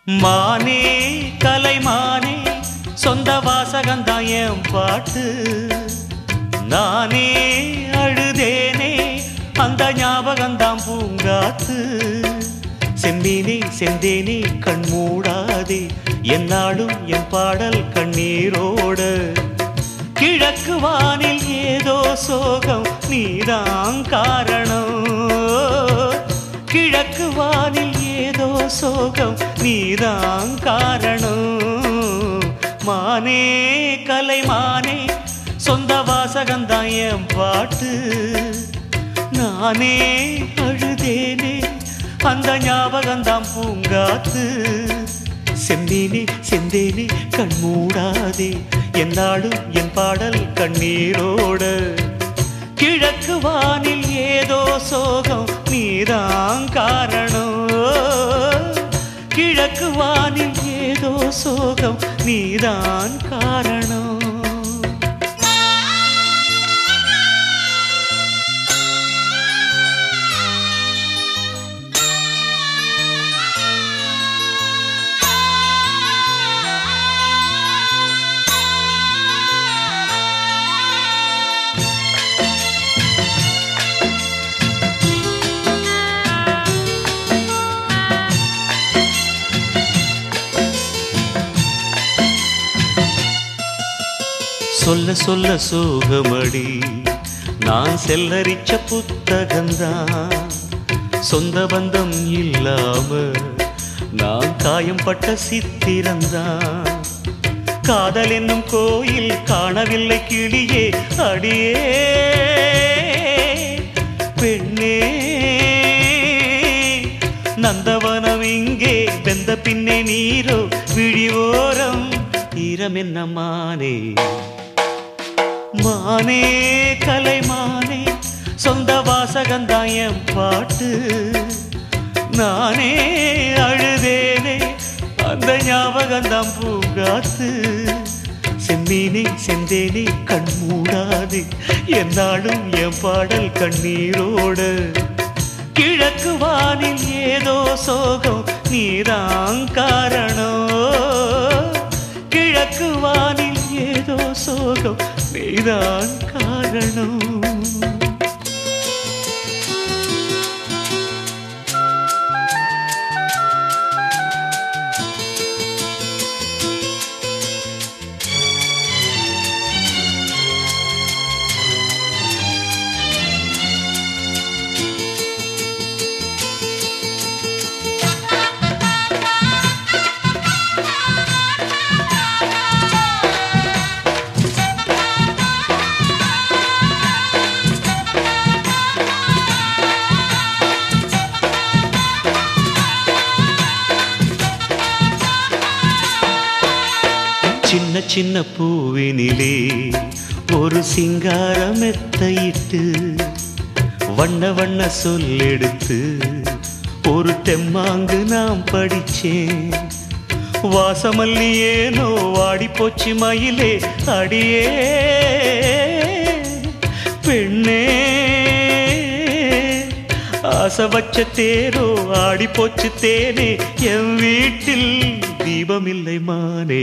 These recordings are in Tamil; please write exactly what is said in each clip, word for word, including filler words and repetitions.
மானே கலைமானே சொந்த வாசகந்தான் என் பாட்டு. நானே அழுதேனே அந்த ஞாபகந்தான் பூங்காத்து. செம்மீனே செந்தேனே கண் மூடாதே என்னாலும் என் பாடல் கண்ணீரோட. கிழக்கு வானில் ஏதோ சோகம் நீதான் காரணம். கிழக்கு வானில் ஏதோ சோகம் நீதான் காரணம். மானே கலைமானே சொந்த வாசகந்தான் என் பாட்டு. நானே அழுதேனே அந்த ஞாபகந்தான் பூங்காத்து. செம்மீனே செந்தேனே கண் மூடாதே என்னாலும் என் பாடல் கண்ணீரோட. கிழக்கு வானில் ஏதோ சோகம் நீதான் காரணம். கிழக்கு வானில் ஏதோ சோகம் நீதான் காரணம். சொல்ல சொல்ல சோகமடி நான் செல்லரிச்ச புத்தகந்தான். சொந்த பந்தம் இல்லாம நான் காயம் பட்ட சித்திரந்தான். காதல் என்னும் கோயில் காணவில்லை கிளியே அடியே பெண்ணே. நந்தவனம் இங்கே வெந்த பின்னே நீரோ விழிவோரம் ஈரம் என்ன மானே. மானே கலைமானே சொந்த வாசகந்தான் என் பாட்டு. நானே அழுதேனே அந்த ஞாபகந்தான் பூங்காத்து. செம்மீனே செந்தேனே கண் மூடாதே என்னாலும் என் பாடல் கண்ணீரோட. கிழக்கு வானில் ஏதோ சோகம் நீதான் காரணம். கிழக்கு வானில் ஏதோ சோகம் நீதான் காரணம். சின்ன சின்ன பூவினிலே ஒரு சிங்கார மெத்தையிட்டு வண்ண வண்ண சொல்லெடுத்து ஒரு தெம்மாங்கு நாம் படிச்சேன். வாசமல்லி ஏனோ வாடி போச்சு மயிலே அடியே பெண்ணே. ஆசை வச்ச தேரோ ஆடி போச்சு தேனே என் வீட்டில் தீபமில்லை மானே.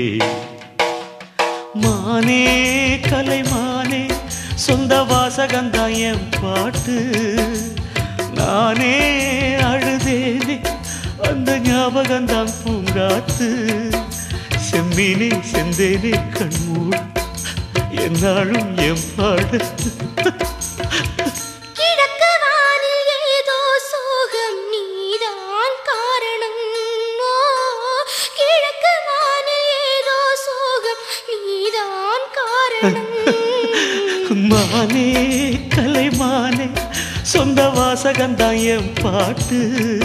மானே கலைமானே சொந்த வாசகந்தான் என் பாட்டு. நானே அழுதேனே அந்த ஞாபகந்தான் பூங்காத்து. செம்மீனே செந்தேனே கண்மூடு என்னாலும் என் பாடு. மானே கலைமானே சொந்த வாசகந்தான் என் பாட்டு.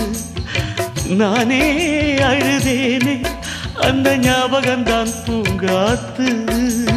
நானே அழுதேனே அந்த ஞாபகந்தான் பூங்காத்து.